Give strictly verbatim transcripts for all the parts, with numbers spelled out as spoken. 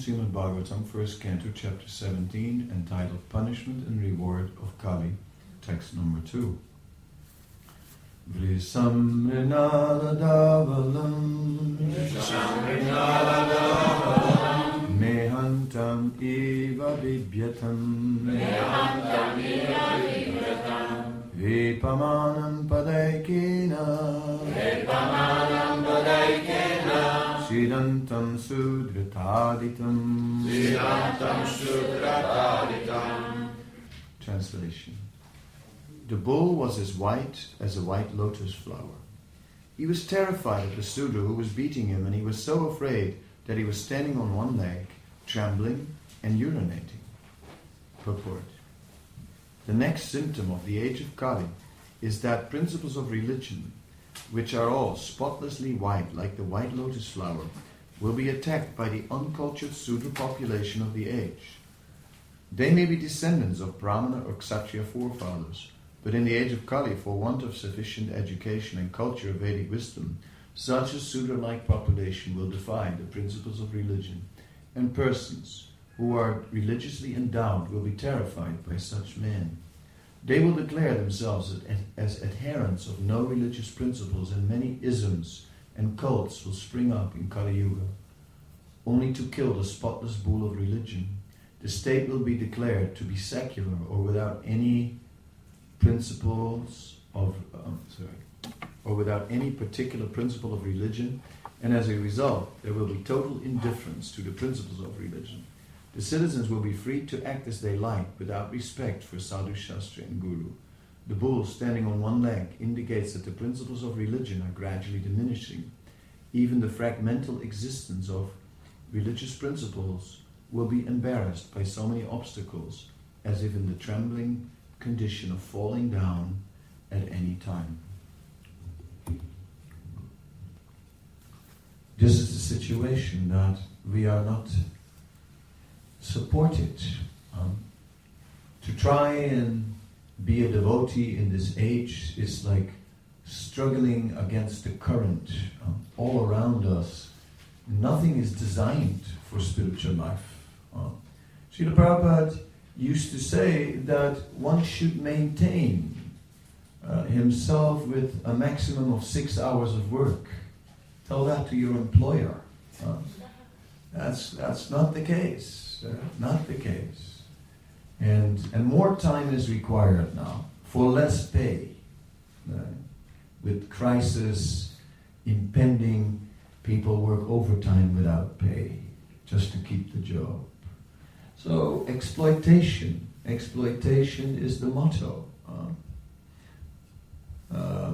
Srimad Bhagavatam, first canto, chapter seventeen, entitled Punishment and Reward of Kali, text number two. Vrisam Rinadavalam Mehantam Eva Bibhyatam Vipamanam Padaikena Siddhantam Sudrataditam Translation. The bull was as white as a white lotus flower. He was terrified of the Sudra who was beating him, and he was so afraid that he was standing on one leg, trembling and urinating. Purport. The next symptom of the age of Kali is that principles of religion, which are all spotlessly white like the white lotus flower, will be attacked by the uncultured Sudra population of the age. They may be descendants of Brahmana or Kshatriya forefathers, but in the age of Kali, for want of sufficient education and culture of Vedic wisdom, such a Sudra-like population will defy the principles of religion, and persons who are religiously endowed will be terrified by such men. They will declare themselves as adherents of no religious principles, and many isms and cults will spring up in Kali Yuga, only to kill the spotless bull of religion. The state will be declared to be secular or without any principles of, um, sorry, or without any particular principle of religion, and as a result, there will be total indifference to the principles of religion. The citizens will be free to act as they like without respect for Sadhu, Shastra and Guru. The bull standing on one leg indicates that the principles of religion are gradually diminishing. Even the fragmental existence of religious principles will be embarrassed by so many obstacles, as if in the trembling condition of falling down at any time. This is the situation that we are not supported. Um, to try and be a devotee in this age is like struggling against the current um, all around us. Nothing is designed for spiritual life. Um, Srila Prabhupada used to say that one should maintain uh, himself with a maximum of six hours of work. Tell that to your employer. Uh, that's that's not the case. Uh, not the case. And and more time is required now for less pay. Uh, with crisis impending, people work overtime without pay just to keep the job. So exploitation, exploitation is the motto. Uh, uh,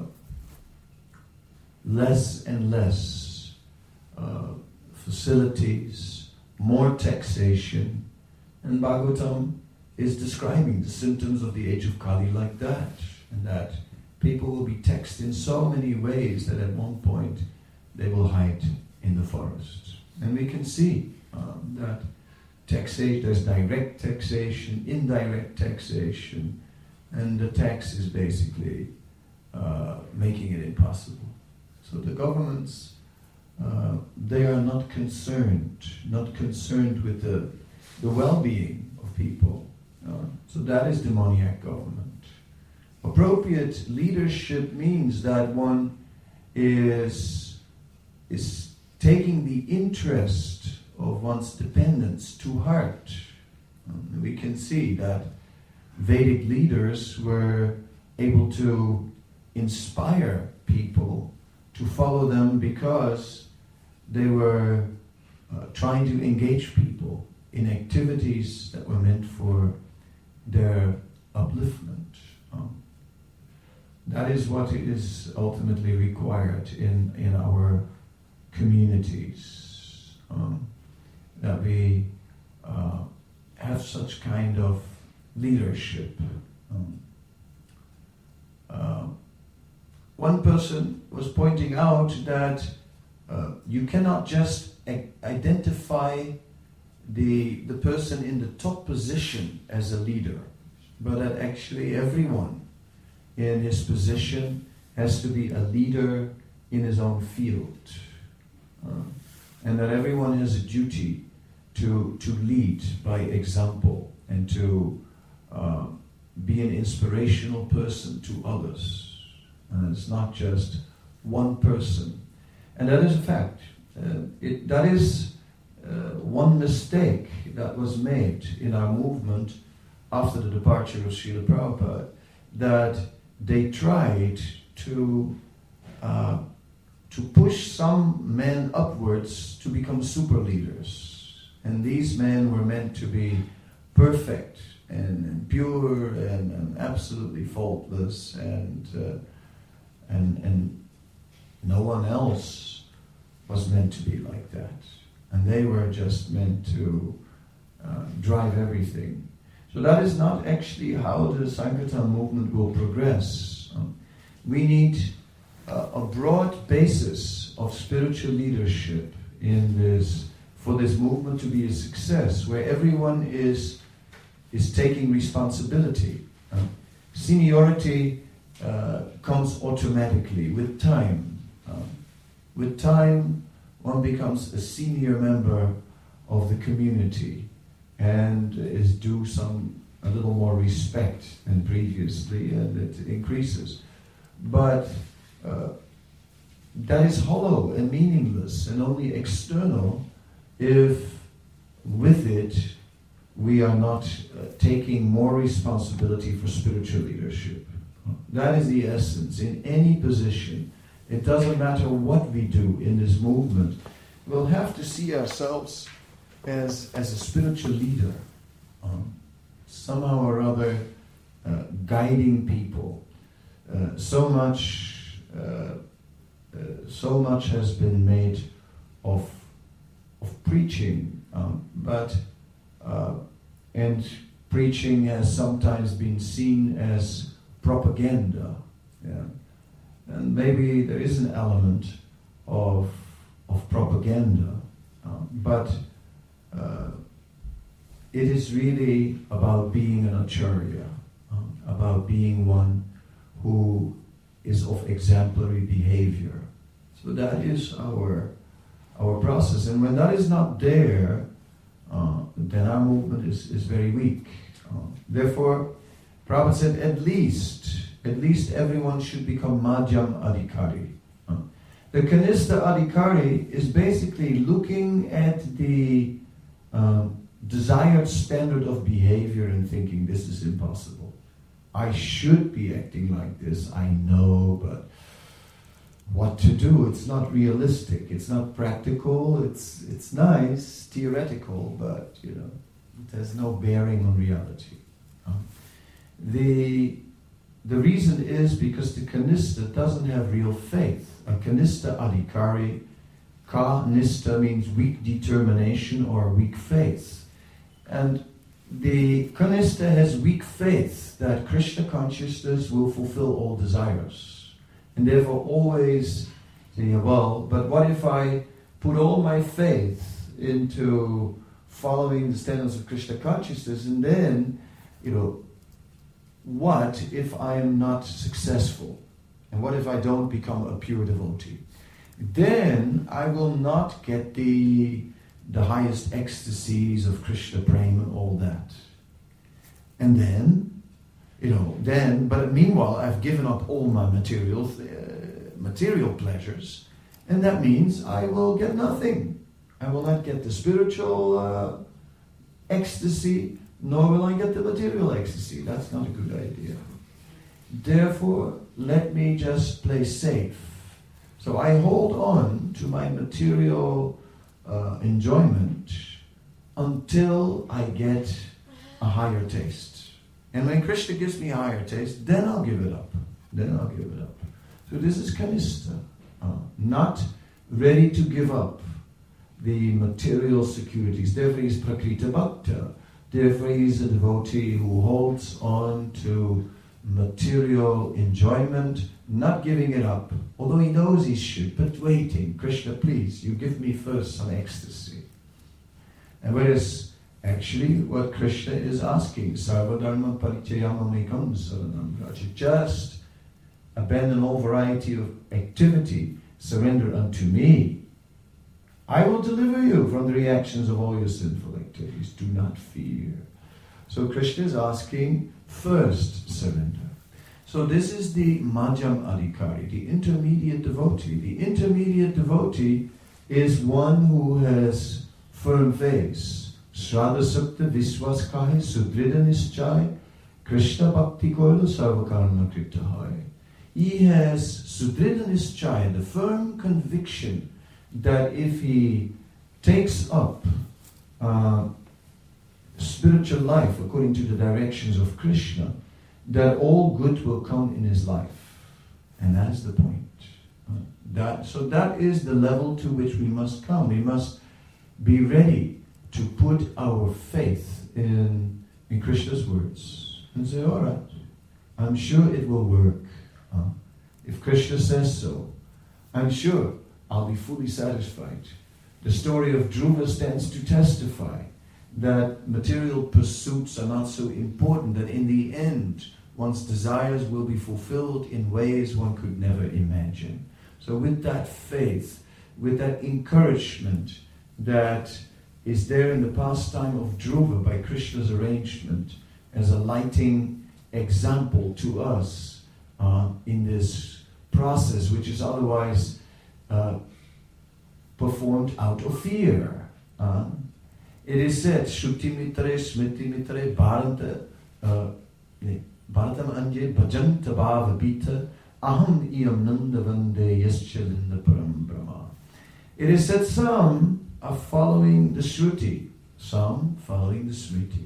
less and less uh, facilities, more taxation, and Bhagavatam is describing the symptoms of the age of Kali like that, and that people will be taxed in so many ways that at one point they will hide in the forest. And we can see um, that taxation, there's direct taxation, indirect taxation, and the tax is basically uh, making it impossible. So the governments, uh, they are not concerned, not concerned with the, the well-being of people. Uh, so that is demoniac government. Appropriate leadership means that one is, is taking the interest of one's dependents to heart. Um, we can see that Vedic leaders were able to inspire people to follow them because they were uh, trying to engage people in activities that were meant for their upliftment. Um, that is what is ultimately required in, in our communities. Um, that we uh, have such kind of leadership. Um, uh, one person was pointing out that uh, you cannot just a- identify the, the person in the top position as a leader, but that actually everyone in his position has to be a leader in his own field. Uh, and that everyone has a duty to, to lead by example and to uh, be an inspirational person to others. And it's not just one person. And that is a fact. Uh, it, that is uh, one mistake that was made in our movement after the departure of Srila Prabhupada, that they tried to uh, to push some men upwards to become super leaders. And these men were meant to be perfect and, and pure and, and absolutely faultless, and uh, and and no one else was meant to be like that. And they were just meant to uh, drive everything. So that is not actually how the Sankirtan movement will progress. Um, we need uh, a broad basis of spiritual leadership in this, for this movement to be a success, where everyone is is taking responsibility. Um, seniority uh, comes automatically with time. Um, with time, one becomes a senior member of the community and is due some a little more respect than previously, and it increases. But uh, that is hollow and meaningless and only external if with it we are not uh, taking more responsibility for spiritual leadership. That is the essence. In any position, it doesn't matter what we do in this movement, we'll have to see ourselves as as a spiritual leader, um, somehow or other uh, guiding people. Uh, so much, uh, uh, so much has been made of of preaching, um, but uh, and preaching has sometimes been seen as propaganda. Yeah. And maybe there is an element of of propaganda, um, but uh, it is really about being an acharya, um, about being one who is of exemplary behavior. So that is our our process, and when that is not there, uh, then our movement is, is very weak. Uh, therefore, Prabhupada said, at least At least everyone should become Madhyam Adhikari. Uh, the Kanistha Adhikari is basically looking at the um, desired standard of behavior and thinking, this is impossible. I should be acting like this, I know, but what to do? It's not realistic, it's not practical, it's it's nice, theoretical, but you know, there's no bearing on reality. Uh, the The reason is because the Kanistha doesn't have real faith. A Kanistha Adhikari, Kanistha means weak determination or weak faith. And the Kanistha has weak faith that Krishna consciousness will fulfill all desires. And therefore always saying, well, but what if I put all my faith into following the standards of Krishna consciousness, and then, you know, what if I am not successful? And what if I don't become a pure devotee? Then I will not get the, the highest ecstasies of Krishna prema and all that. And then, you know, then, but meanwhile I've given up all my material, uh, material pleasures, and that means I will get nothing. I will not get the spiritual uh, ecstasy, nor will I get the material ecstasy. That's not a good idea. Therefore, let me just play safe. So I hold on to my material uh, enjoyment until I get a higher taste. And when Krishna gives me a higher taste, then I'll give it up. Then I'll give it up. So this is Kanistha, uh, not ready to give up the material securities. Therefore, he's Prakrita Bhakta. Therefore, he is a devotee who holds on to material enjoyment, not giving it up, although he knows he should, but waiting. Krishna, please, you give me first some ecstasy. And whereas actually what Krishna is asking, Sarvadharma Parityayamamekam Saranam Vraja, just abandon all variety of activity, surrender unto me. I will deliver you from the reactions of all your sinful activities. Do not fear. So Krishna is asking first surrender. So this is the Madhyam Adhikari, the intermediate devotee. The intermediate devotee is one who has firm faith. Shraddha Sukta Viswas Kahe Sudrida Nischay Krishna Bhakti Koila Sarvakarma Krita Hai. He has Sudrida Nischay, the firm conviction that if he takes up uh, spiritual life according to the directions of Krishna, that all good will come in his life. And that is the point. Uh, that, so that is the level to which we must come. We must be ready to put our faith in, in Krishna's words and say, all right, I'm sure it will work. Uh, if Krishna says so, I'm sure I'll be fully satisfied. The story of Dhruva stands to testify that material pursuits are not so important, that in the end one's desires will be fulfilled in ways one could never imagine. So with that faith, with that encouragement that is there in the pastime of Dhruva by Krishna's arrangement as a lighting example to us uh, in this process, which is otherwise uh, performed out of fear. Uh, it is said, Shruti mitre, smriti mitre, bharata, bharatam anje bhajanta bhava bita, aham iyam nanda vande yaschalinda param brahma. It is said some are following the Shruti, some following the Smriti.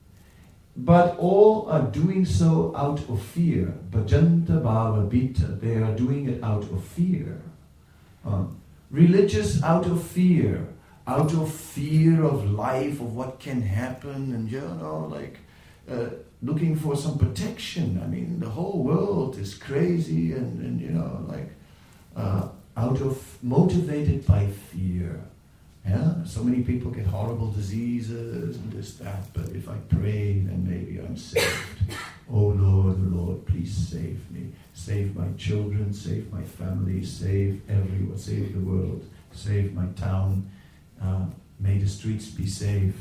But all are doing so out of fear. Bhajanta bhava bita, they are doing it out of fear. Uh, religious out of fear, out of fear of life, of what can happen, and you know, like uh, looking for some protection. I mean, the whole world is crazy, and, and you know, like uh, out of motivated by fear. Yeah, so many people get horrible diseases and this, that, but if I pray, then maybe I'm saved. Oh Lord, Lord, please save me. Save my children, save my family, save everyone, save the world, save my town. Uh, may the streets be safe.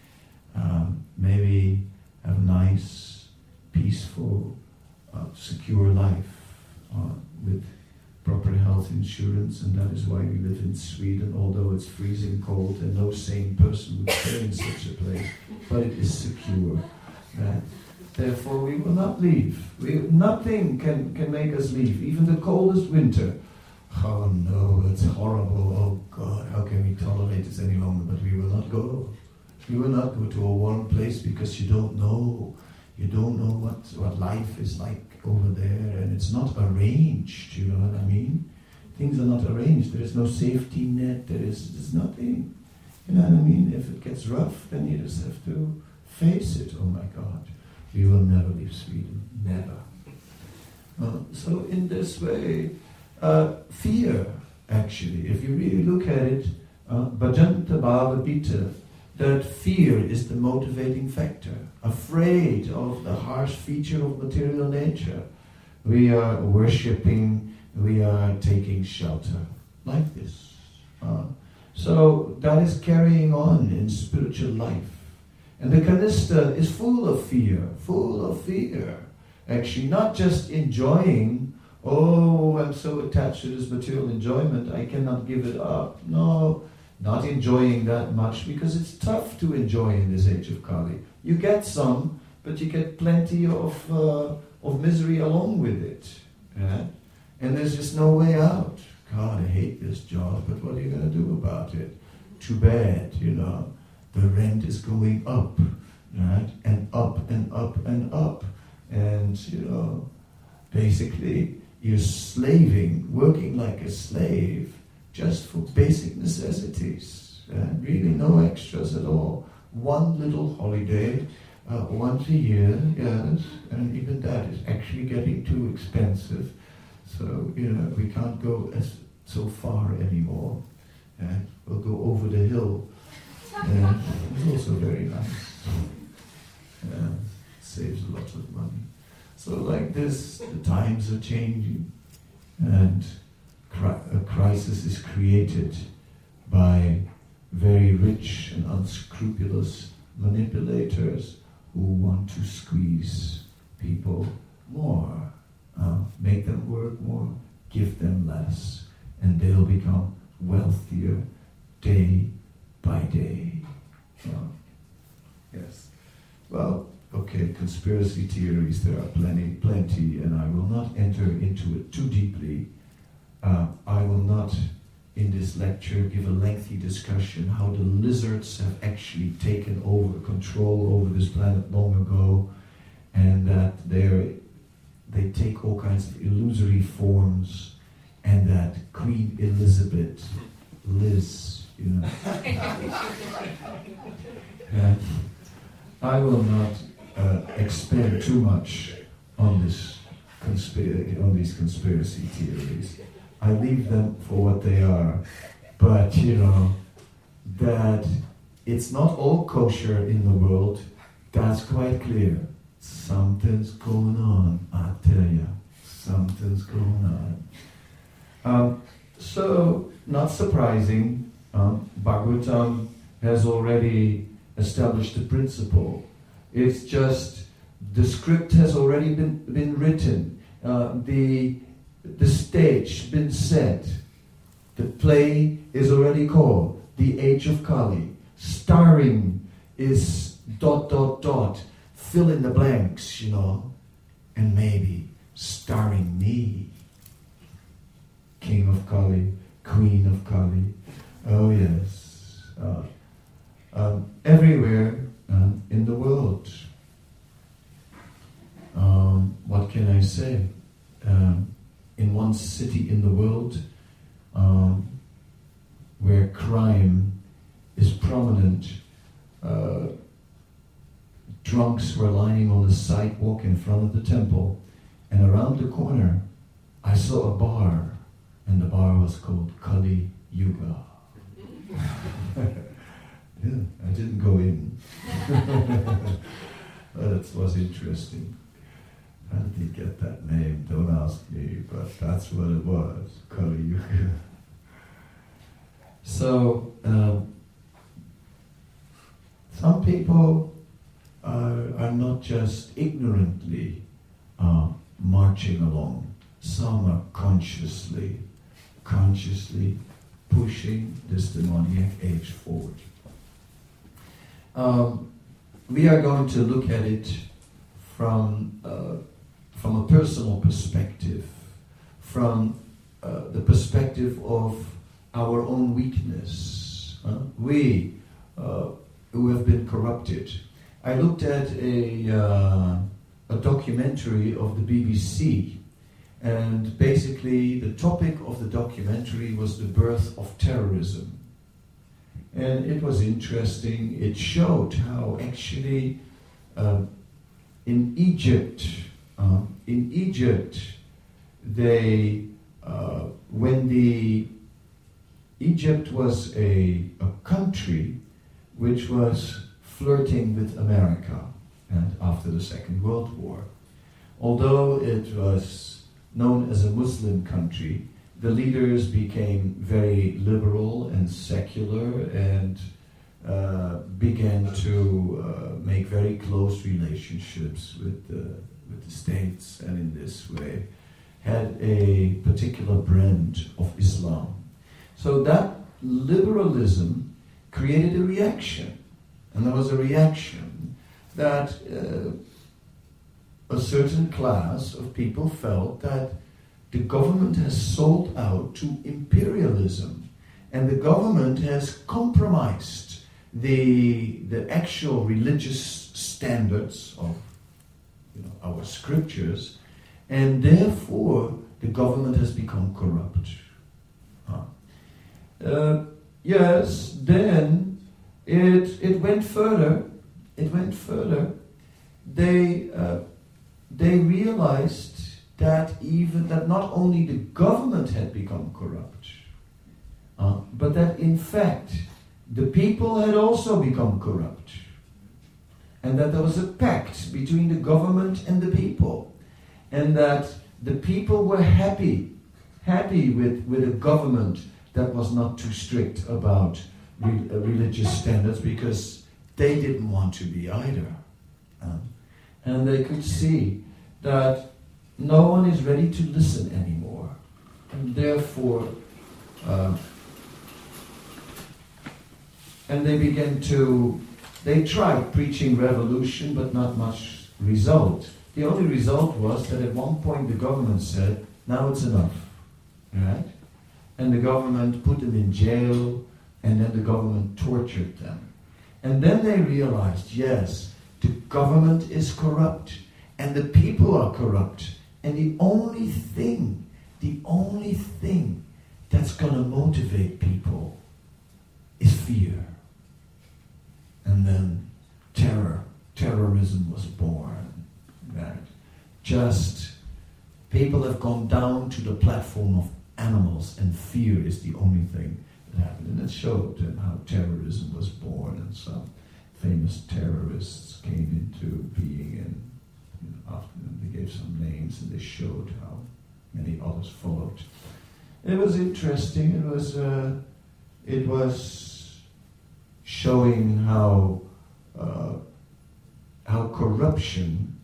Uh, maybe have a nice, peaceful, uh, secure life uh, with proper health insurance, and that is why we live in Sweden, although it's freezing cold and no sane person would stay in such a place, but it is secure. Right? Therefore we will not leave. We, nothing can, can make us leave, even the coldest winter. Oh no, it's horrible, oh God, how can we tolerate this any longer? But we will not go. We will not go to a warm place because you don't know. You don't know what, what life is like over there, and it's not arranged, you know what I mean? Things are not arranged. There is no safety net, there is there's nothing. You know what I mean? If it gets rough, then you just have to face it. Oh my God, we will never leave Sweden, never. Uh, so in this way, uh, fear, actually, if you really look at it, uh, bhajanta bhava bita, that fear is the motivating factor. Afraid of the harsh feature of material nature, we are worshipping, we are taking shelter, like this. Uh, so that is carrying on in spiritual life. And the Kanistha is full of fear, full of fear. Actually, not just enjoying, oh, I'm so attached to this material enjoyment, I cannot give it up. No, not enjoying that much, because it's tough to enjoy in this age of Kali. You get some, but you get plenty of uh, of misery along with it. Yeah? And there's just no way out. God, I hate this job, but what are you going to do about it? Too bad, you know. The rent is going up, right? And up and up and up. And, you know, basically you're slaving, working like a slave, just for basic necessities. And really no extras at all. One little holiday, uh, once a year, yes, and even that is actually getting too expensive. So, you know, we can't go as so far anymore. And we'll go over the hill. And it's also very nice. Yeah, saves a lot of money. So like this, the times are changing, and cri- a crisis is created by very rich and unscrupulous manipulators who want to squeeze people more, uh, make them work more, give them less, and they'll become wealthier day by day. Uh, yes. Well, okay, conspiracy theories, there are plenty, plenty, and I will not enter into it too deeply. Uh, I will not, in this lecture, give a lengthy discussion how the lizards have actually taken over control over this planet long ago, and that they're, they take all kinds of illusory forms, and that Queen Elizabeth, Liz, you know. uh, I will not uh, expand too much on this conspiracy, on these conspiracy theories. I leave them for what they are, but you know, that it's not all kosher in the world, that's quite clear. Something's going on, I tell you, something's going on. Um, so, not surprising, um, Bhagavatam has already established the principle. It's just, the script has already been, been written, uh, the The stage been set. The play is already called The Age of Kali. Starring is dot dot dot. Fill in the blanks, you know. And maybe starring me. King of Kali, Queen of Kali. Oh yes. Uh, um, everywhere uh, in the world. Um, what can I say? Um, in one city in the world um, where crime is prominent, uh, drunks were lying on the sidewalk in front of the temple, and around the corner I saw a bar, and the bar was called Kali Yuga. Yeah, I didn't go in. That was interesting. How did he get that name? Don't ask me, but that's what it was, Kali Yuga. So, um, some people are, are not just ignorantly uh, marching along. Some are consciously, consciously pushing this demoniac age forward. Um, we are going to look at it from uh, from a personal perspective, from uh, the perspective of our own weakness. Huh? We uh, who have been corrupted. I looked at a uh, a documentary of the B B C, and basically the topic of the documentary was the birth of terrorism. And it was interesting. It showed how actually uh, in Egypt, uh, in Egypt, they uh, when the Egypt was a, a country which was flirting with America, and after the Second World War, although it was known as a Muslim country, the leaders became very liberal and secular and uh, began to uh, make very close relationships with the, with the states, and in this way had a particular brand of Islam. So that liberalism created a reaction, and there was a reaction that uh, a certain class of people felt that the government has sold out to imperialism, and the government has compromised the the actual religious standards of, you know, our scriptures, and therefore the government has become corrupt. Huh. Uh, yes, then it it went further. It went further. They uh, they realized that even that not only the government had become corrupt, uh, but that in fact the people had also become corrupt, and that there was a pact between the government and the people, and that the people were happy, happy with, with a government that was not too strict about re- uh, religious standards, because they didn't want to be either. Um, and they could see that no one is ready to listen anymore. And therefore, uh, and they began to, they tried preaching revolution, but not much result. The only result was that at one point the government said, now it's enough, right? And the government put them in jail, and then the government tortured them. And then they realized, yes, the government is corrupt, and the people are corrupt, and the only thing, the only thing that's going to motivate people is fear. And then terror, terrorism was born. Right? Just, people have gone down to the platform of animals, and fear is the only thing that happened. And it showed them how terrorism was born, and some famous terrorists came into being, and you know, after them they gave some names, and they showed how many others followed. It was interesting. It was uh, it was showing how uh, how corruption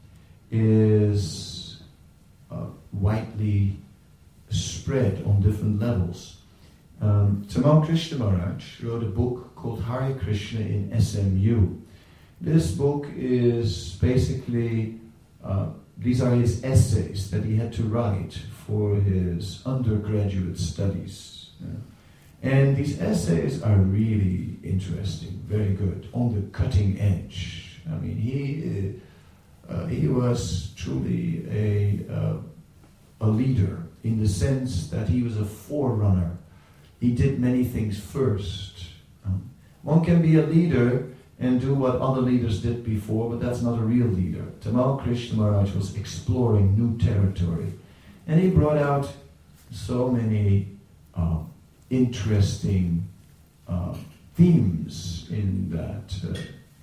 is uh, widely spread on different levels. Um, Tamal Krishna Maharaj wrote a book called Hare Krishna in S M U. This book is basically, uh, these are his essays that he had to write for his undergraduate studies. Yeah. And these essays are really interesting, very good, on the cutting edge. I mean, he uh, he was truly a uh, a leader in the sense that he was a forerunner. He did many things first. Um, one can be a leader and do what other leaders did before, but that's not a real leader. Tamal Krishna Maharaj was exploring new territory, and he brought out so many uh, interesting uh, themes in that uh,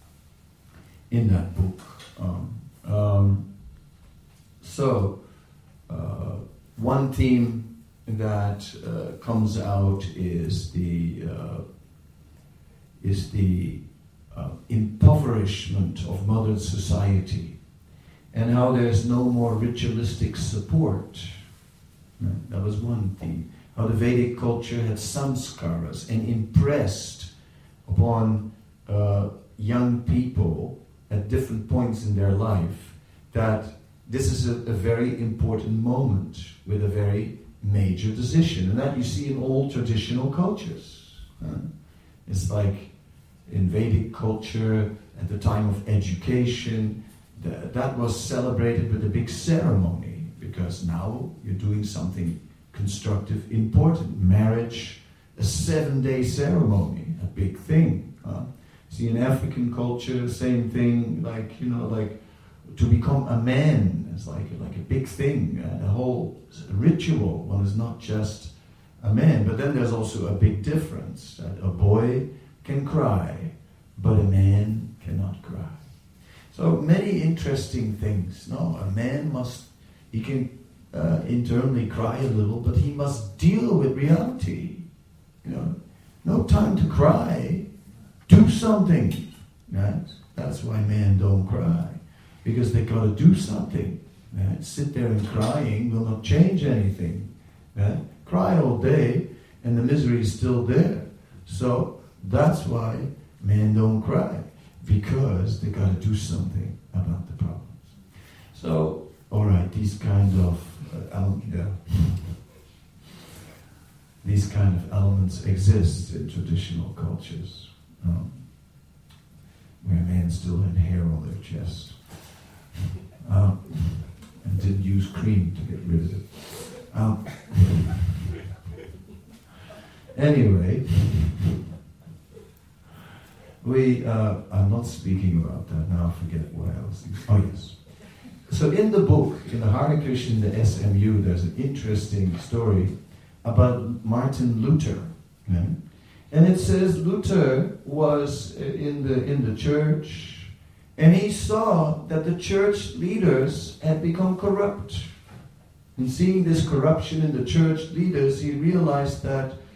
in that book. Um, um, so, uh, one theme that uh, comes out is the uh, is the uh, impoverishment of modern society, and how there's no more ritualistic support. Right? That was one theme. How the Vedic culture had samskaras and impressed upon uh, young people at different points in their life that this is a, a very important moment with a very major decision, and that you see in all traditional cultures. Uh, it's like in Vedic culture, at the time of education, th- that was celebrated with a big ceremony, because now you're doing something constructive, important. Marriage, a seven-day ceremony, a big thing. Uh, see, in African culture, same thing, like, you know, like to become a man is like, like a big thing, uh, a whole ritual. One is not just a man, but then there's also a big difference, that a boy can cry, but a man cannot cry. So many interesting things. No, a man must, he can uh, internally cry a little, but he must deal with reality. You know, no time to cry. Do something. Right? That's why men don't cry, because they got to do something. Right? Sit there and crying will not change anything. Right? Cry all day, and the misery is still there. So that's why men don't cry, because they got to do something about the problems. So, all right, these kind of uh, um, yeah. these kind of elements exist in traditional cultures, um, where men still had hair on their chest um, and didn't use cream to get rid of it. Um, anyway. We, uh, I'm not speaking about that now, I forget what else. Oh yes. So in the book, in the Hare Krishna, in the S M U, there's an interesting story about Martin Luther. Okay? And it says Luther was in the, in the church, and he saw that the church leaders had become corrupt. And seeing this corruption in the church leaders, he realized that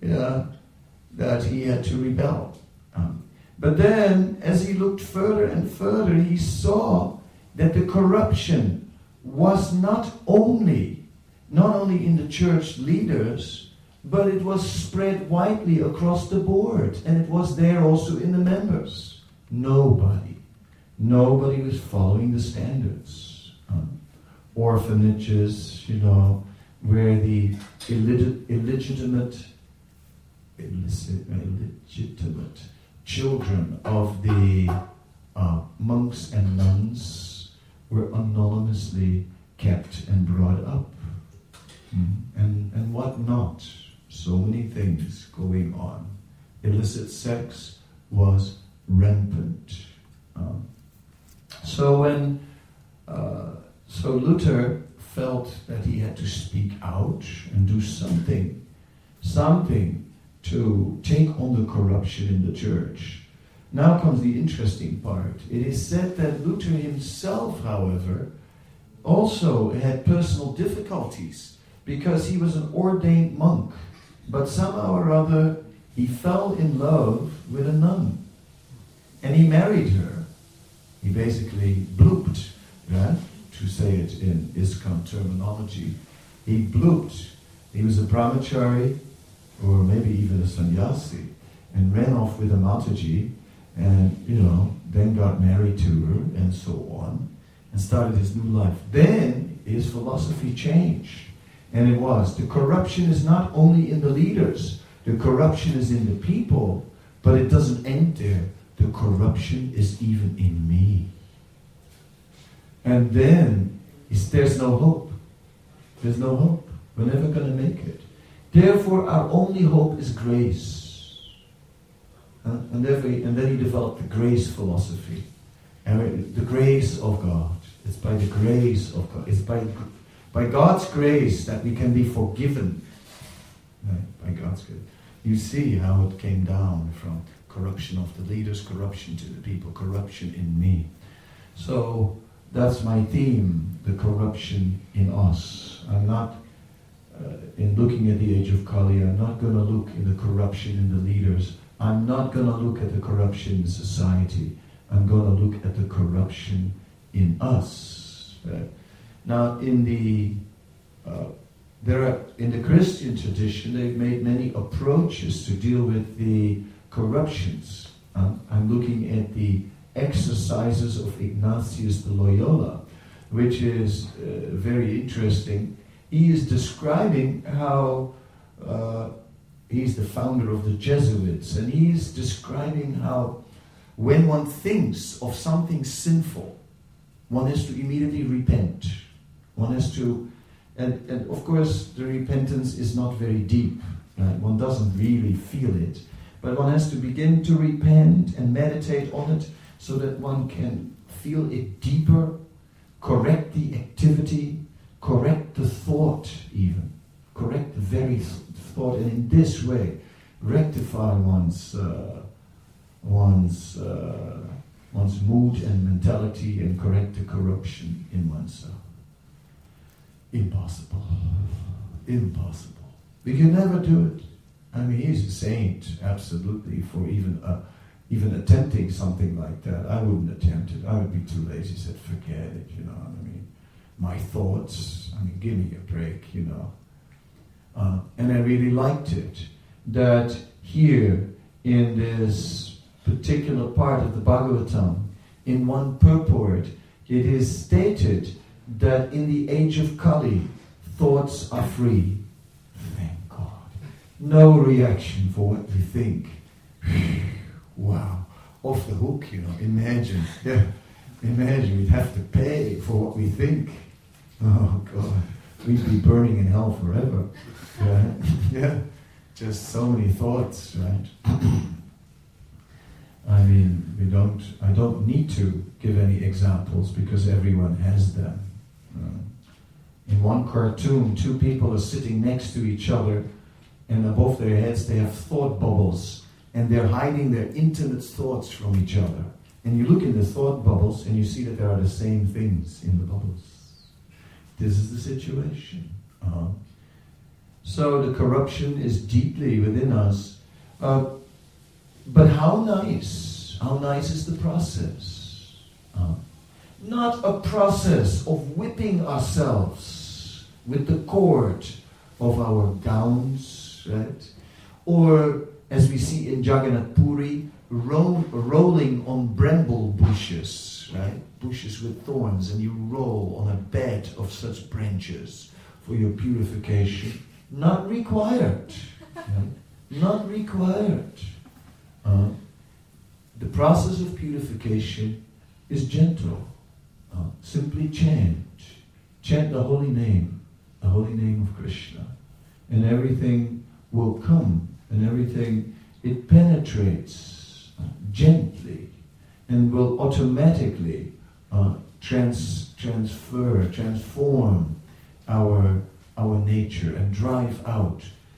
uh, that he had to rebel. Um, but then, as he looked further and further, he saw that the corruption was not only, not only in the church leaders, but it was spread widely across the board, and it was there also in the members. Nobody, nobody was following the standards. Um, orphanages, you know, where the illegit- illegitimate, illicit, illegitimate children of the uh, monks and nuns were anonymously kept and brought up, mm. and and what not. So many things going on. Illicit sex was rampant. Um, so when uh, so Luther felt that he had to speak out and do something, something to take on the corruption in the church. Now comes the interesting part. It is said that Luther himself, however, also had personal difficulties because he was an ordained monk. But somehow or other, he fell in love with a nun. And he married her. He basically blooped, right? To say it in ISKCON terminology. He blooped. He was a brahmachari, or maybe even a sannyasi, and ran off with a Mataji, and, you know, then got married to her, and so on, and started his new life. Then his philosophy changed. And it was, the corruption is not only in the leaders, the corruption is in the people, but it doesn't end there. The corruption is even in me. And then, is, there's no hope. There's no hope. We're never going to make it. Therefore, our only hope is grace. Uh, and, every, and then he developed the grace philosophy. And the grace of God. It's by the grace of God. It's by By God's grace that we can be forgiven. Right? By God's grace. You see how it came down from corruption of the leaders, corruption to the people, corruption in me. So that's my theme, the corruption in us. I'm not, uh, in looking at the age of Kali, I'm not going to look in the corruption in the leaders. I'm not going to look at the corruption in society. I'm going to look at the corruption in us. Right? Now, in the uh, there are in the Christian tradition, they've made many approaches to deal with the corruptions. Um, I'm looking at the exercises of Ignatius de Loyola, which is uh, very interesting. He is describing how uh, he's the founder of the Jesuits, and he's describing how when one thinks of something sinful, one has to immediately repent. One has to, and, and of course the repentance is not very deep, right? One doesn't really feel it, but one has to begin to repent and meditate on it so that one can feel it deeper, correct the activity, correct the thought even, correct the very th- thought, and in this way rectify one's uh, one's uh, one's mood and mentality and correct the corruption in oneself. Impossible. Impossible. We can never do it. I mean, he's a saint, absolutely, for even uh, even attempting something like that. I wouldn't attempt it. I would be too lazy. Said, forget it, you know. I mean, my thoughts, I mean, give me a break, you know. Uh, and I really liked it, that here in this particular part of the Bhagavatam, in one purport, it is stated that in the age of Kali, thoughts are free. Thank God. No reaction for what we think. Wow. Off the hook, you know. Imagine. Yeah. Imagine we'd have to pay for what we think. Oh God. We'd be burning in hell forever. Yeah. Yeah. Just so many thoughts, right? I mean, we don't, I don't need to give any examples because everyone has them. Uh, in one cartoon, two people are sitting next to each other, and above their heads they have thought bubbles, and they're hiding their intimate thoughts from each other. And you look in the thought bubbles, and you see that there are the same things in the bubbles. This is the situation. Uh, So the corruption is deeply within us. Uh, but how nice, how nice is the process? Uh, not a process of whipping ourselves with the cord of our gowns, right? Or, as we see in Jagannath Puri, ro- rolling on bramble bushes, right? Bushes with thorns, and you roll on a bed of such branches for your purification. Not required. Right? Not required. Uh, the process of purification is gentle. Uh, simply chant. Chant the holy name, the holy name of Krishna. And everything will come, and everything, it penetrates uh, gently and will automatically uh, trans, transfer, transform our, our nature and drive out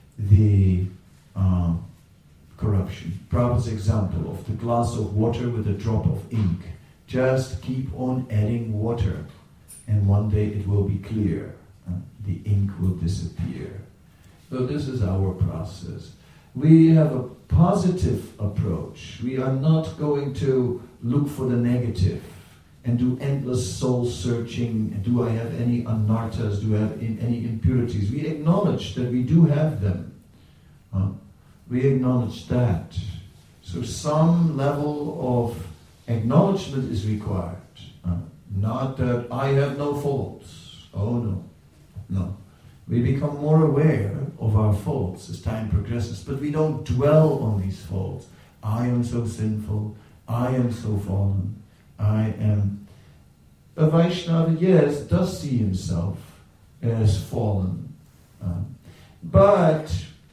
the uh, corruption. Prabhupada's example of the glass of water with a drop of ink. Just keep on adding water, and one day it will be clear. Uh, the ink will disappear. So this is our process. We have a positive approach. We are not going to look for the negative and do endless soul searching. Do I have any anarthas? Do I have in, any impurities? We acknowledge that we do have them. Uh, we acknowledge that. So some level of acknowledgement is required. Uh, not that I have no faults. Oh no. No. We become more aware of our faults as time progresses, but we don't dwell on these faults. I am so sinful. I am so fallen. I am... A Vaishnava, yes, does see himself as fallen. Uh, but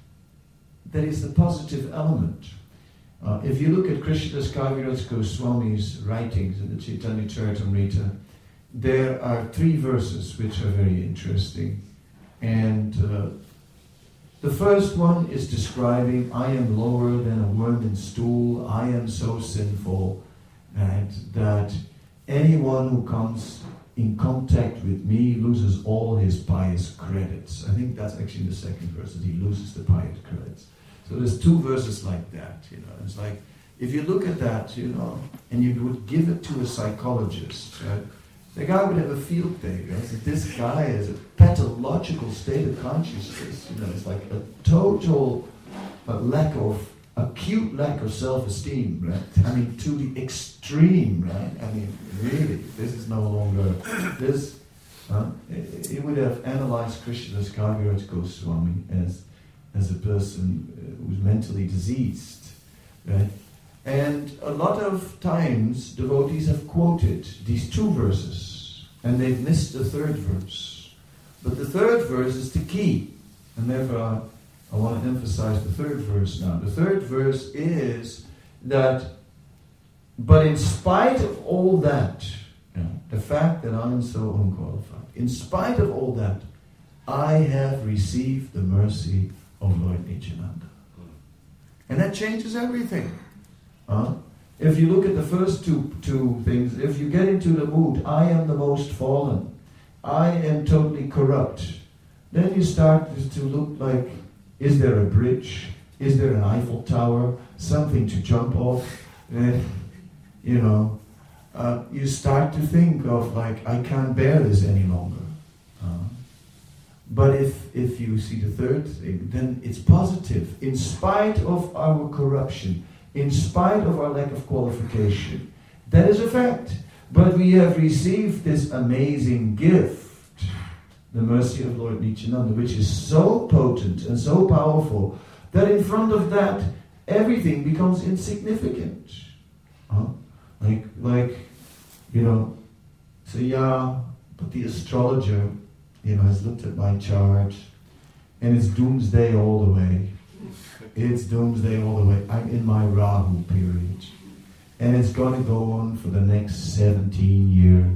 there is the positive element. Uh, if you look at Krishnadas Kaviraj Goswami's writings in the Chaitanya Charitamrita, there are three verses which are very interesting. And uh, the first one is describing, I am lower than a worm in stool, I am so sinful, right, that anyone who comes in contact with me loses all his pious credits. I think that's actually the second verse, that he loses the pious credits. So there's two verses like that, you know. It's like, if you look at that, you know, and you would give it to a psychologist, right, the guy would have a field day, right? So this guy has a pathological state of consciousness, you know, it's like a total uh, lack of, acute lack of self-esteem, right? I mean, to the extreme, right? I mean, really, this is no longer, this, uh, he would have analyzed Krishnadas Kaviraj Goswami as as a person who's mentally diseased, right? And a lot of times devotees have quoted these two verses and they've missed the third verse. But the third verse is the key, and therefore I want to emphasize the third verse now. The third verse is that, but in spite of all that, you know, the fact that I'm so unqualified, in spite of all that, I have received the mercy of Lord Nityananda. And that changes everything. Uh, if you look at the first two, two things, if you get into the mood, I am the most fallen, I am totally corrupt, then you start to look like, is there a bridge? Is there an Eiffel Tower? Something to jump off? Uh, you know, uh, you start to think of like, I can't bear this any longer. Uh, But if, if you see the third thing, then it's positive. In spite of our corruption, in spite of our lack of qualification, that is a fact. But we have received this amazing gift, the mercy of Lord Nityananda, which is so potent and so powerful that in front of that, everything becomes insignificant. Huh? Like, like, you know, so yeah, but the astrologer, you know, has looked at my chart, and it's doomsday all the way. It's doomsday all the way. I'm in my Rahu period. And it's going to go on for the next seventeen years.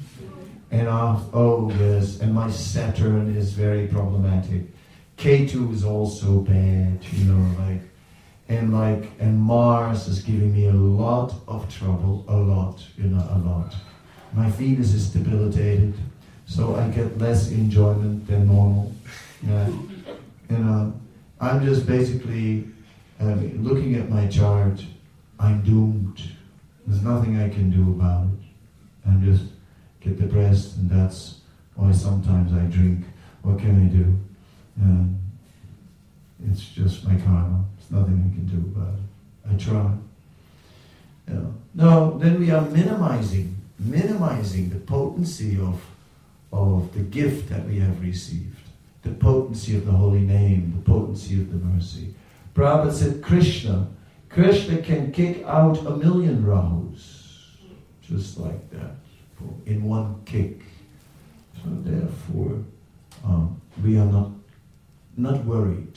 And after, oh yes, and my Saturn is very problematic. Ketu is also bad, you know, like, and like, and Mars is giving me a lot of trouble, a lot, you know, a lot. My Venus is debilitated, so I get less enjoyment than normal. Yeah. You know, I'm just basically uh, looking at my chart. I'm doomed. There's nothing I can do about it. I'm just get depressed, and that's why sometimes I drink. What can I do? Um, it's just my karma. There's nothing I can do about it. I try. You know. No, then we are minimizing, minimizing the potency of, of the gift that we have received, the potency of the holy name, the potency of the mercy. Prabhupada said, Krishna, Krishna can kick out a million Rahus, just like that, in one kick. So therefore, um, we are not, not worried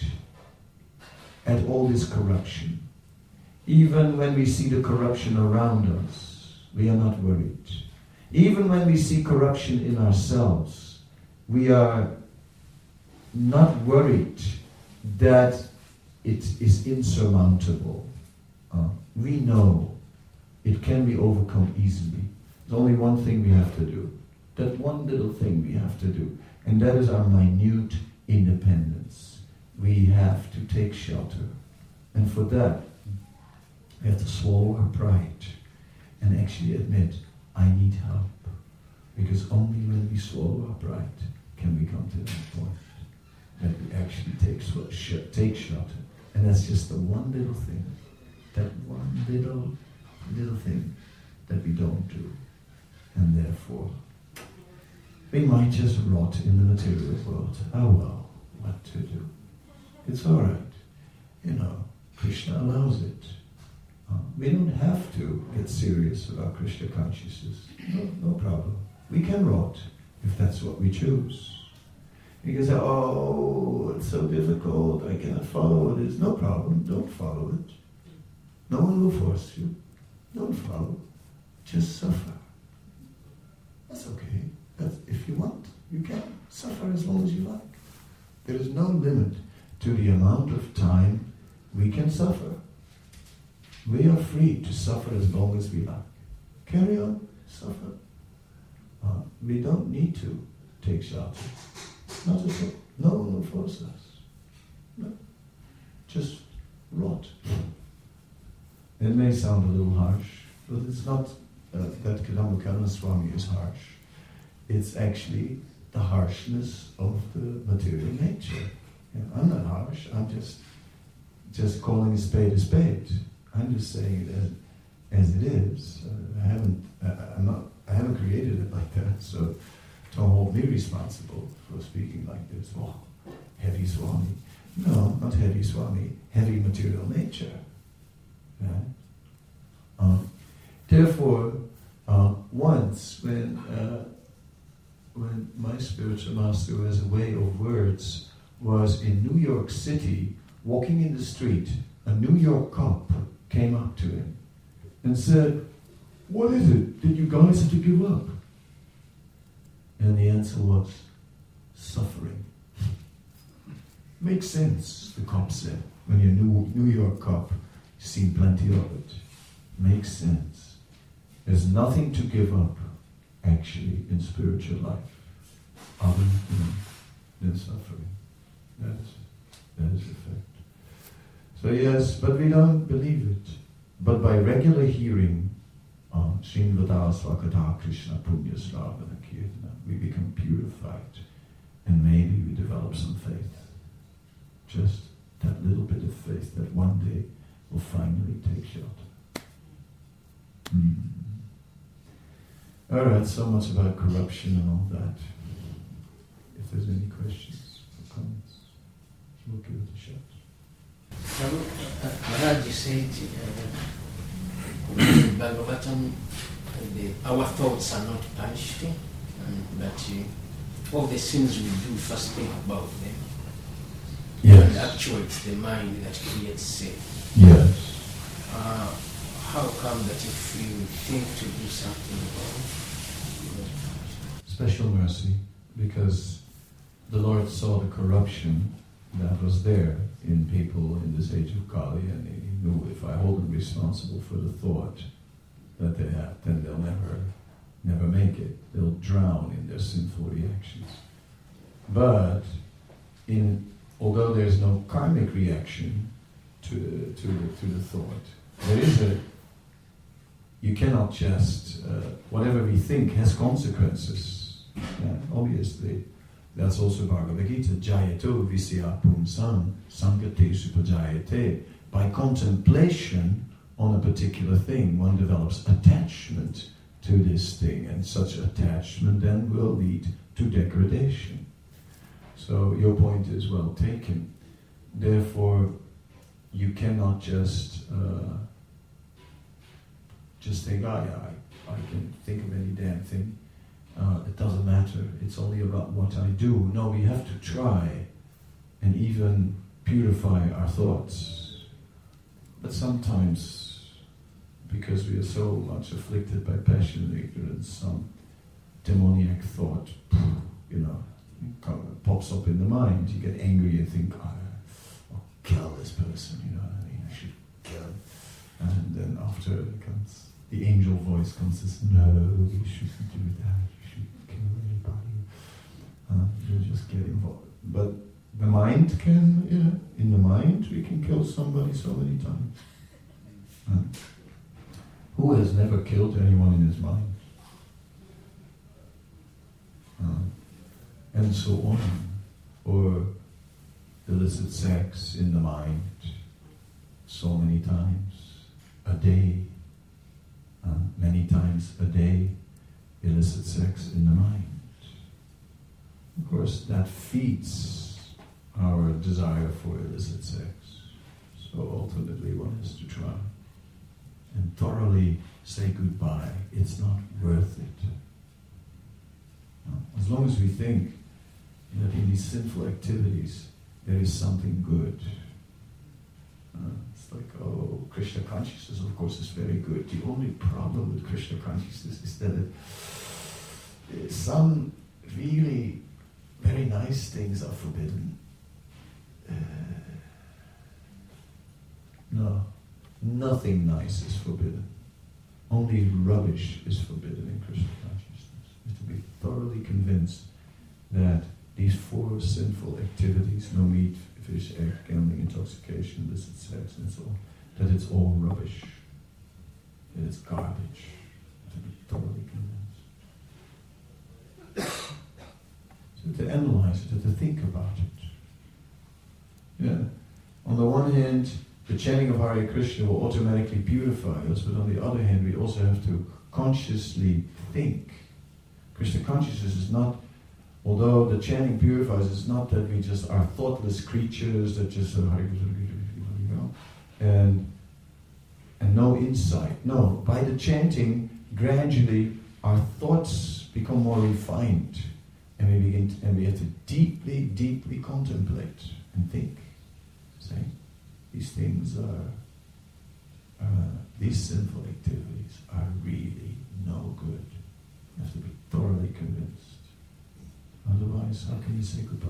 at all this corruption. Even when we see the corruption around us, we are not worried. Even when we see corruption in ourselves, we are not worried that it is insurmountable. Uh, we know it can be overcome easily. There's only one thing we have to do. That one little thing we have to do. And that is our minute independence. We have to take shelter. And for that, we have to swallow our pride and actually admit, I need help. Because only when we swallow our pride can we come to that point that we actually take, sh- take shelter. And that's just the one little thing, that one little, little thing that we don't do. And therefore, we might just rot in the material world. Oh well, what to do? It's all right. You know, Krishna allows it. Uh, we don't have to get serious about Krishna consciousness. No, no problem. We can rot if that's what we choose. You can say, oh, it's so difficult, I cannot follow it. It's no problem, don't follow it. No one will force you. Don't follow. Just suffer. That's okay. That's, if you want, you can suffer as long as you like. There is no limit to the amount of time we can suffer. We are free to suffer as long as we like. Carry on, suffer. Uh, we don't need to take shelter. Not at all. No one will force us. No. Just rot. It may sound a little harsh, but it's not uh, that Kadamba Kanana Swami is harsh. It's actually the harshness of the material nature. You know, I'm not harsh. I'm just just calling a spade a spade. I'm just saying it as, as it is. Uh, I haven't. Uh, I'm not. I haven't created it like that. So don't hold me responsible for speaking like this. Oh, heavy Swami. No, not heavy Swami. Heavy material nature. Right? Um, therefore, uh, once when uh, when my spiritual master, as a way of words, was in New York City, walking in the street, a New York cop came up to him and said, "What is it that you guys have to give up?" And the answer was, "Suffering." Makes sense, the cop said. When you're a New, New York cop, you've seen plenty of it. Makes sense. There's nothing to give up, actually, in spiritual life, other than, than suffering. That is, that is the fact. So yes, but we don't believe it. But by regular hearing, um, Srimvada Swakata Krishna Punya Sravana Kirtana, we become purified, and maybe we develop some faith. Just that little bit of faith that one day will finally take shelter. Mm. All right, so much about corruption and all that. If there's any questions or comments, we'll give it a shot. Maharaj, you said uh, Bhagavatam, the, our thoughts are not punished, and that uh, all the sins we do, first think about them. Yes. And actually, it's the mind that creates sin. Yes. Uh, how come that if you think to do something wrong? Special mercy, because the Lord saw the corruption that was there in people in this age of Kali, and He knew if I hold them responsible for the thought that they have, then they'll never, never make it. They'll drown in their sinful reactions. But in although there's no karmic reaction to the, to the, to the thought, there is a, you cannot just, uh, whatever we think has consequences. Yeah, obviously. That's also Bhagavad Gita. Jayato visya pumsam sangate supajayate. By contemplation on a particular thing, one develops attachment to this thing, and such attachment then will lead to degradation. So your point is well taken. Therefore, you cannot just uh, just think, oh yeah, I, I can think of any damn thing. Uh, it doesn't matter. It's only about what I do. No, we have to try and even purify our thoughts. But sometimes, because we are so much afflicted by passion and ignorance, some demoniac thought, you know, pops up in the mind. You get angry and think, oh, I'll kill this person, you know, I mean, I should kill him. And then after it comes, the angel voice comes and says, no, you shouldn't do that, you shouldn't kill anybody. Uh, you just get involved. But the mind can, you know, in the mind we can kill somebody so many times. Uh, who has never killed anyone in his mind? Uh, and so on. Or illicit sex in the mind so many times a day. Uh, many times a day, illicit sex in the mind. Of course, that feeds our desire for illicit sex. So ultimately one has to try and thoroughly say goodbye. It's not worth it. Uh, as long as we think that in these sinful activities there is something good. Uh, it's like, oh, Krishna consciousness, of course, is very good. The only problem with Krishna consciousness is that it, some really very nice things are forbidden. Uh, no, nothing nice is forbidden. Only rubbish is forbidden in Krishna consciousness. You have to be thoroughly convinced that these four sinful activities, no meat, fish, egg, gambling, intoxication, illicit sex, and so on, that it's all rubbish, that it's garbage, to be thoroughly convinced. So to analyze it, to think about it. Yeah. On the one hand, the chanting of Hare Krishna will automatically purify us, but on the other hand, we also have to consciously think. Krishna consciousness is not, although the chanting purifies, it's not that we just are thoughtless creatures that just, uh, you know, and and no insight. No, by the chanting, gradually our thoughts become more refined, and we begin to, and we have to deeply, deeply contemplate and think. Say, these things are, uh, these sinful activities are really no good. You have to be thoroughly convinced. Otherwise, how can you say goodbye?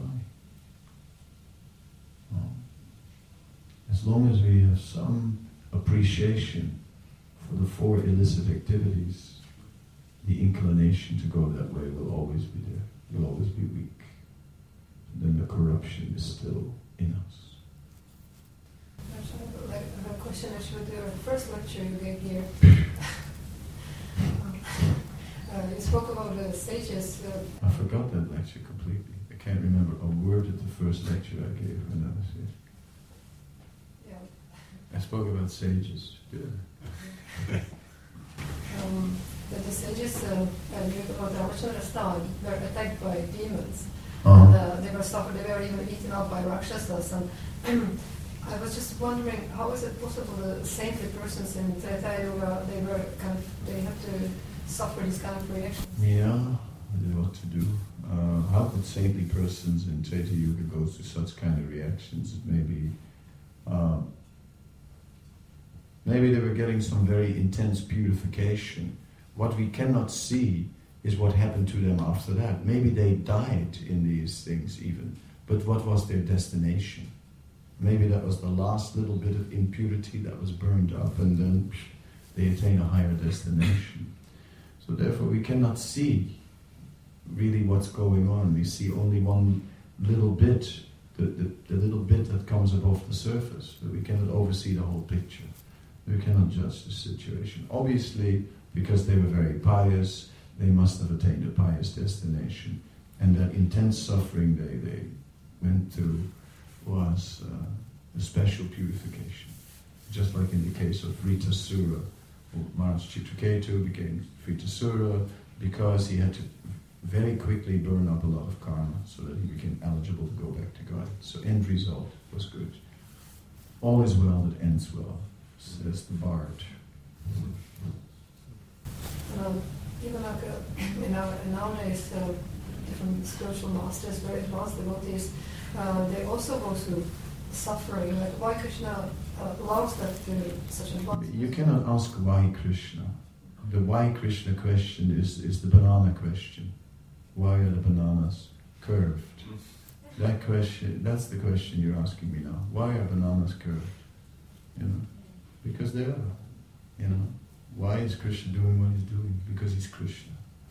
Well, as long as we have some appreciation for the four illicit activities, the inclination to go that way will always be there. Will always be weak. And then the corruption is still in us. Actually, like, I have a question actually to your first lecture you gave here. um, uh, you spoke about the sages. Uh, I forgot that lecture completely. I can't remember a word of the first lecture I gave when I was here. yeah. I spoke about sages. Yeah. um, that the sages, uh, uh, you about Ramachandra's town, were attacked by demons. Uh-huh. And uh, they were suffered, they were even eaten up by Rakshasas. And I was just wondering, how is it possible that saintly persons in Treta Yuga, they were kind of, they have to suffer these kind of reactions? Yeah, I know what to do. Uh, how could saintly persons in Treta Yuga go through such kind of reactions? It may be, uh, maybe they were getting some very intense purification. What we cannot see is what happened to them after that. Maybe they died in these things even, but what was their destination? Maybe that was the last little bit of impurity that was burned up, and then they attain a higher destination. So therefore we cannot see really what's going on. We see only one little bit the, the, the little bit that comes above the surface, but we cannot oversee the whole picture. We cannot judge the situation. Obviously, because they were very pious, they must have attained a pious destination, and that intense suffering they, they went through was uh, a special purification. Just like in the case of Vritasura, Maharaj Chitraketu became Vritasura because he had to very quickly burn up a lot of karma so that he became eligible to go back to God. So end result was good. All is well that ends well, says the bard. Um, even like uh, in our, nowadays, uh, different spiritual masters, very advanced devotees, uh, they also go through suffering. Like why Krishna uh, allows that to such advanced. You cannot ask why Krishna. The why Krishna question is, is the banana question. Why are the bananas curved? That question, that's the question you're asking me now. Why are bananas curved? You know, because they are. You know, why is Krishna doing what he's doing? Because he's Krishna.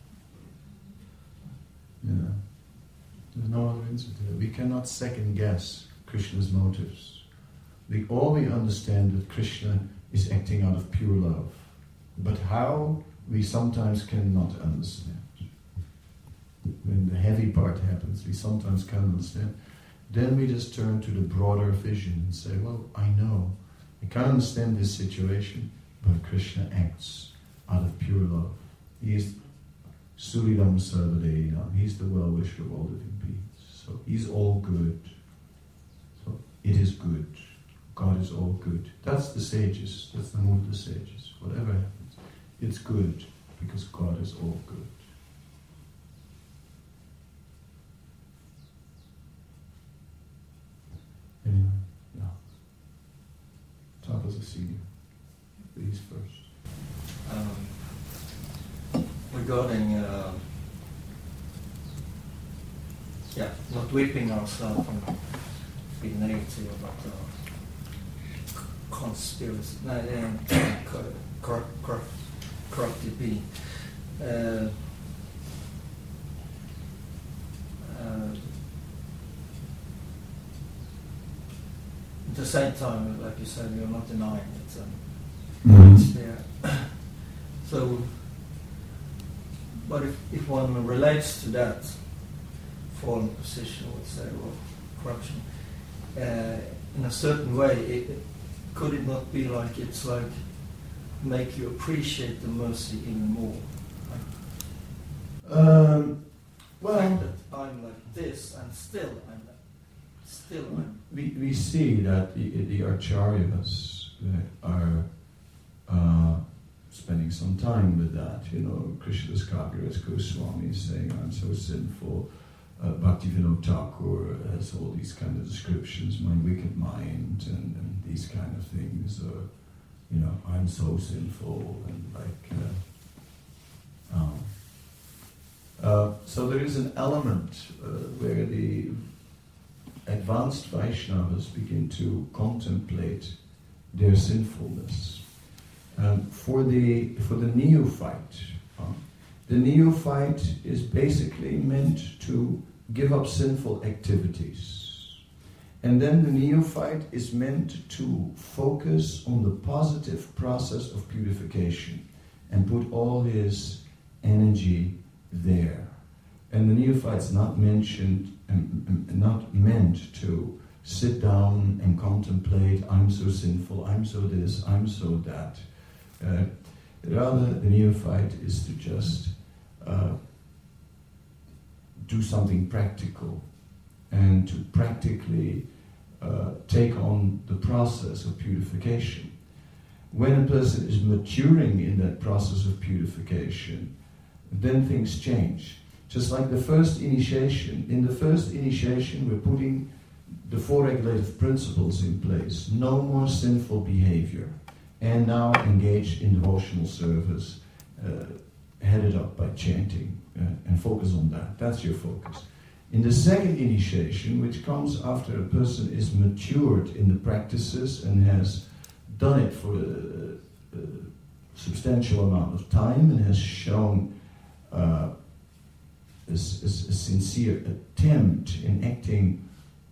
You know, there's no other answer to that. We cannot second guess Krishna's motives. We all we understand that Krishna is acting out of pure love, but how we sometimes cannot understand. When the heavy part happens, we sometimes can't understand. Then we just turn to the broader vision and say, well, I know, I can't understand this situation, but Krishna acts out of pure love. He is Suridam Sarvadeyam. He's the well-wisher of all living beings. So he's all good. So it is good. God is all good. That's the sages. That's the mood of the sages. Whatever happens, it's good because God is all good. Anyway, yeah. Tapas Asini, please first. Um, regarding, uh, yeah, not whipping ourselves and being negative about uh, conspiracy, no, uh, cor- cor- corrupted being. Uh, uh, At the same time, like you said, you're not denying it. Um, Mm-hmm. It's there. So, but if, if one relates to that fallen position, let's say, or corruption, uh, in a certain way, it, could it not be like it's like make you appreciate the mercy even more? Um, Well, well, that I'm like this, and still I'm still I'm. we, we see that the, the Acharyas uh, are uh, spending some time with that. You know, Krishnadas Kaviraj Goswami is saying, I'm so sinful. Uh, Bhaktivinoda Thakur has all these kind of descriptions, my wicked mind, and, and these kind of things. Uh, you know, I'm so sinful, and like. Uh, um, Uh, so there is an element uh, where the advanced Vaishnavas begin to contemplate their sinfulness. Um, for the for the neophyte, uh, the neophyte is basically meant to give up sinful activities, and then the neophyte is meant to focus on the positive process of purification and put all his energy there. And the neophyte's not mentioned, um, not meant to sit down and contemplate, I'm so sinful, I'm so this, I'm so that. Uh, rather, the neophyte is to just uh, do something practical and to practically uh, take on the process of purification. When a person is maturing in that process of purification, then things change. Just like the first initiation. In the first initiation, we're putting the four regulative principles in place. No more sinful behavior. And now engage in devotional service, uh, headed up by chanting, uh, and focus on that. That's your focus. In the second initiation, which comes after a person is matured in the practices and has done it for a, a substantial amount of time and has shown Uh, a, a, a sincere attempt in acting on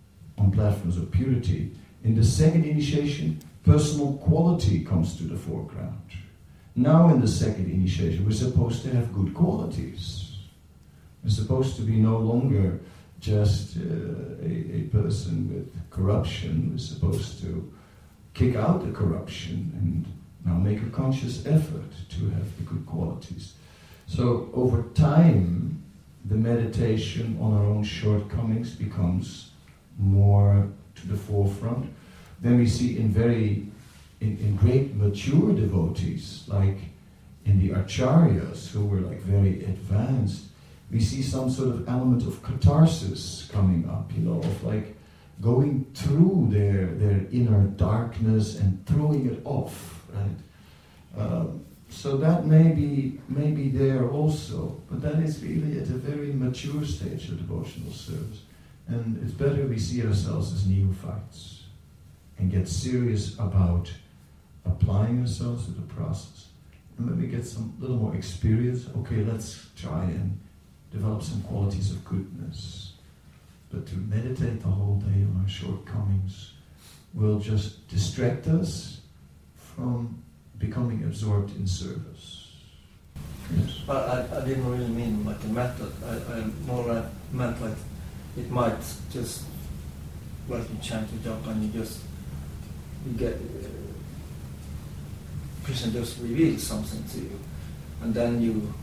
platforms of purity. In the second initiation, personal quality comes to the foreground. Now in the second initiation, we're supposed to have good qualities. We're supposed to be no longer just uh, a, a person with corruption. We're supposed to kick out the corruption and now make a conscious effort to have the good qualities. So over time, the meditation on our own shortcomings becomes more to the forefront. Then we see in very, in, in great mature devotees, like in the acharyas, who were like very advanced, we see some sort of element of catharsis coming up, you know, of like going through their, their inner darkness and throwing it off, right? Um, so that may be, may be there also, but that is really at a very mature stage of devotional service. And it's better we see ourselves as neophytes and get serious about applying ourselves to the process. And when we get some little more experience, okay, let's try and develop some qualities of goodness. But to meditate the whole day on our shortcomings will just distract us from becoming absorbed in service. Yes. I, I, I didn't really mean like a method. I, I more uh, meant like it might just, like you chant your japa and you just you get uh, Krishna just reveals something to you, and then you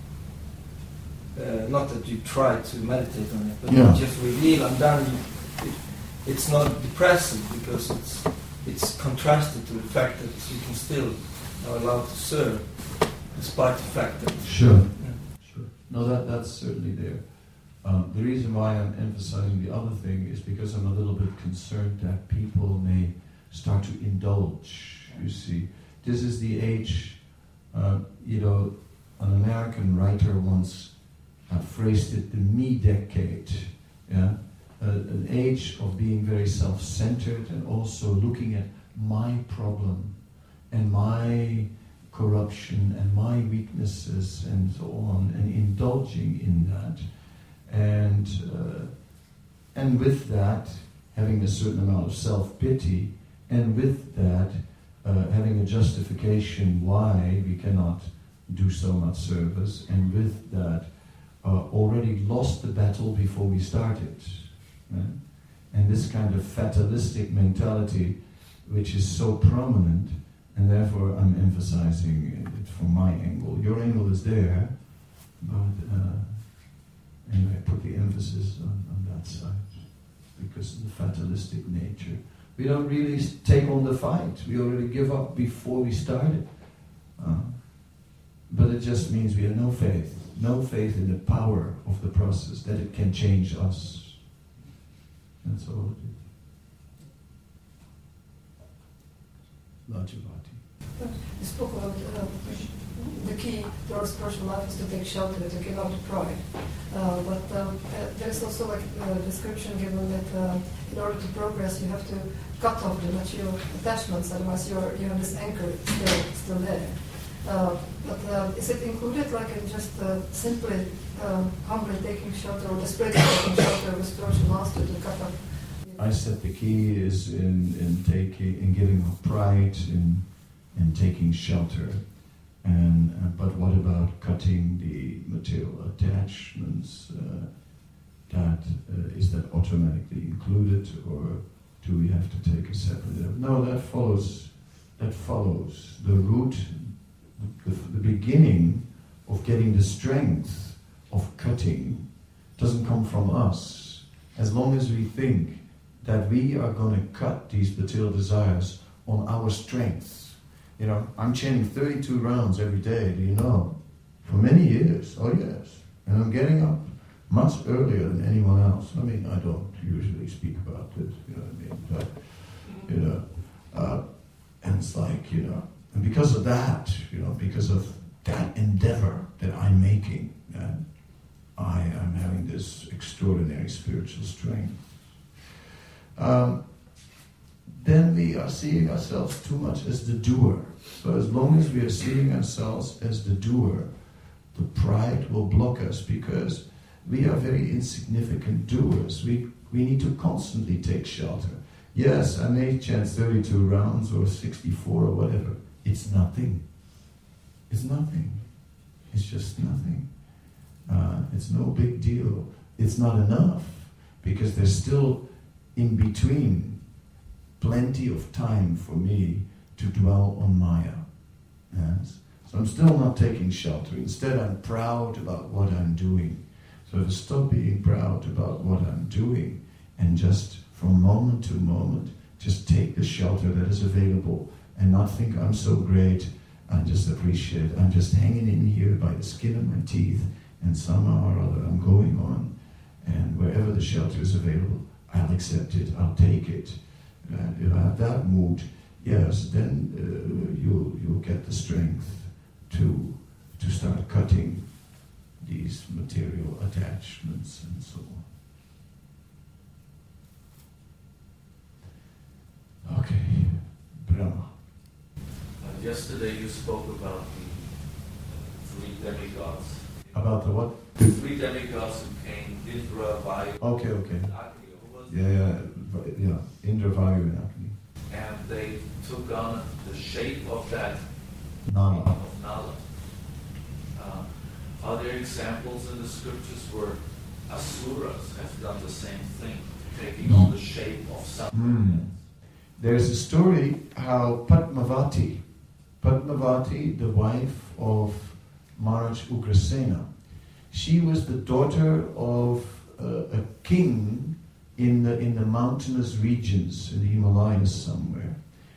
uh, not that you try to meditate on it, but yeah. you just reveal, and then you, it, it's not depressing because it's it's contrasted to the fact that you can still are allowed to serve despite the fact that sure, yeah. sure. No, that that's certainly there. Um, the reason why I'm emphasizing the other thing is because I'm a little bit concerned that people may start to indulge. You see, this is the age. Uh, you know, an American writer once uh, phrased it the me decade. Yeah, uh, an age of being very self-centered and also looking at my problem and my corruption and my weaknesses and so on, and indulging in that. And uh, and with that, having a certain amount of self-pity, and with that, uh, having a justification why we cannot do so much service, and with that, uh, already lost the battle before we started. Right? And this kind of fatalistic mentality, which is so prominent, and therefore I'm emphasizing it from my angle. Your angle is there, but uh, anyway, I put the emphasis on, on that side because of the fatalistic nature. We don't really take on the fight. We already give up before we started. Uh, but it just means we have no faith, no faith in the power of the process, that it can change us. That's all it is. Lajavati. You spoke about uh, the key towards spiritual life is to take shelter, to give up the pride. Uh, but um, uh, there's also like a description given that uh, in order to progress, you have to cut off the material attachments, otherwise you're, you have this anchor still, still there. Uh, but uh, is it included like in just uh, simply um, humbly taking shelter, or desperately taking shelter with spiritual master to cut off? I said the key is in, in taking, in giving up pride, in in taking shelter. And uh, but what about cutting the material attachments? Uh, that uh, is that automatically included, or do we have to take a separate? No, that follows. That follows the root, the, the beginning of getting the strength of cutting doesn't come from us. As long as we think that we are going to cut these material desires on our strength. You know, I'm chanting thirty-two rounds every day, do you know? For many years, oh yes. And I'm getting up much earlier than anyone else. I mean, I don't usually speak about this, you know what I mean? But, you know, uh, and it's like, you know, and because of that, you know, because of that endeavor that I'm making, uh, I am having this extraordinary spiritual strength. Um, then we are seeing ourselves too much as the doer. So as long as we are seeing ourselves as the doer, the pride will block us because we are very insignificant doers. We We need to constantly take shelter. Yes, I may chant thirty-two rounds or sixty-four or whatever. It's nothing. It's nothing. It's just nothing. Uh, it's no big deal. It's not enough, because there's still in between plenty of time for me to dwell on Maya. Yes? So I'm still not taking shelter. Instead, I'm proud about what I'm doing. So to stop being proud about what I'm doing and just from moment to moment, just take the shelter that is available and not think I'm so great. I just appreciate, I'm just hanging in here by the skin of my teeth, and somehow or other I'm going on, and wherever the shelter is available, I'll accept it, I'll take it. And if I have that mood, yes, then uh, you'll, you'll get the strength to, to start cutting these material attachments and so on. Okay, Brahma. Uh, yesterday you spoke about the three demigods. About the what? The three demigods who came, Indra, Vayu, Okay, okay. and Agni. Who was Yeah, yeah, yeah. Indra, Vayu, and Agni. And they took on the shape of that, Nala. of Nala. Uh, are there examples in the scriptures where Asuras have done the same thing, taking on the shape of something? Mm. There's a story how Padmavati, Padmavati, the wife of Maharaj Ugrasena, she was the daughter of uh, a king in the in the mountainous regions in the Himalayas somewhere.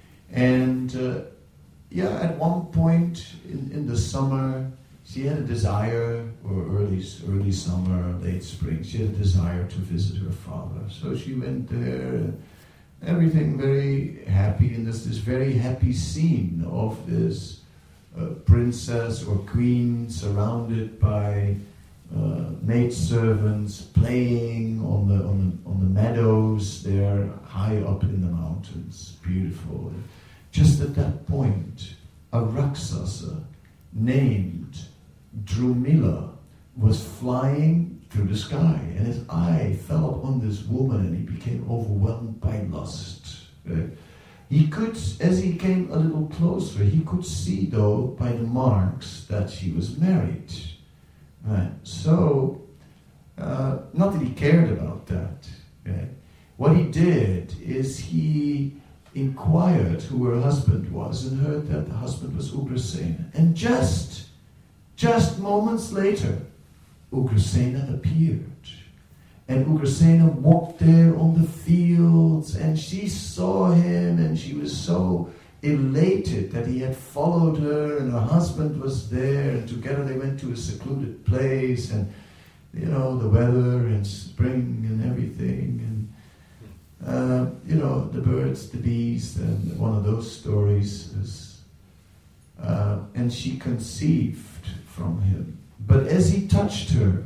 And uh, yeah, at one point in, in the summer, she had a desire, or early early summer, late spring, she had a desire to visit her father. So she went there, and everything very happy, and there's this very happy scene of this uh, princess or queen surrounded by uh, maidservants playing on the on the on the meadows there, high up in the mountains, beautiful. And just at that point, a Rakshasa named Drumila was flying through the sky, and his eye fell upon this woman, and he became overwhelmed by lust. Right? He could, as he came a little closer, he could see, though, by the marks that she was married. Right? So, uh, not that he cared about that. Right? What he did is he inquired who her husband was, and heard that the husband was Ugrasena. And just, just moments later, Ugrasena appeared. And Ugrasena walked there on the fields, and she saw him, and she was so elated that he had followed her, and her husband was there, and together they went to a secluded place, and you know, the weather and spring and everything, and uh, you know, the birds, the bees, and one of those stories is, uh, and she conceived from him. But as he touched her,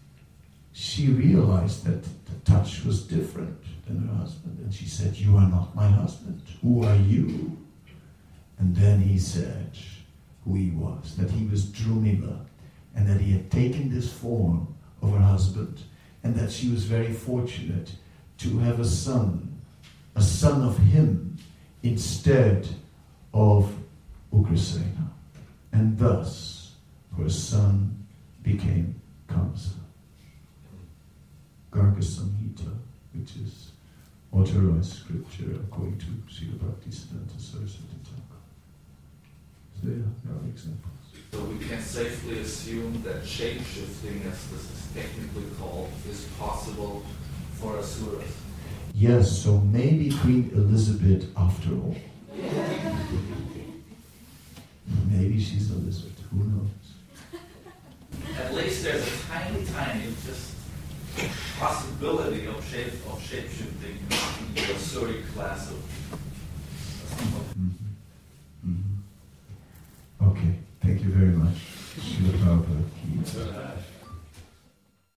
she realized that the touch was different than her husband. And she said, "You are not my husband. Who are you?" And then he said who he was, that he was Drumila, and that he had taken this form of her husband, and that she was very fortunate to have a son, a son of him, instead of Ugrasena. And thus, her son became Kamsa. Garga Samhita, which is authorized scripture according to Srila Bhaktisiddhanta Saraswati Thakur. So yeah, there are examples. So we can safely assume that shape-shifting, as this is technically called, is possible for Asuras. Yes, so maybe Queen Elizabeth after all. Maybe she's a lizard, who knows? At least there's a tiny, tiny, just possibility of shape of shape-shifting in the Asuric class of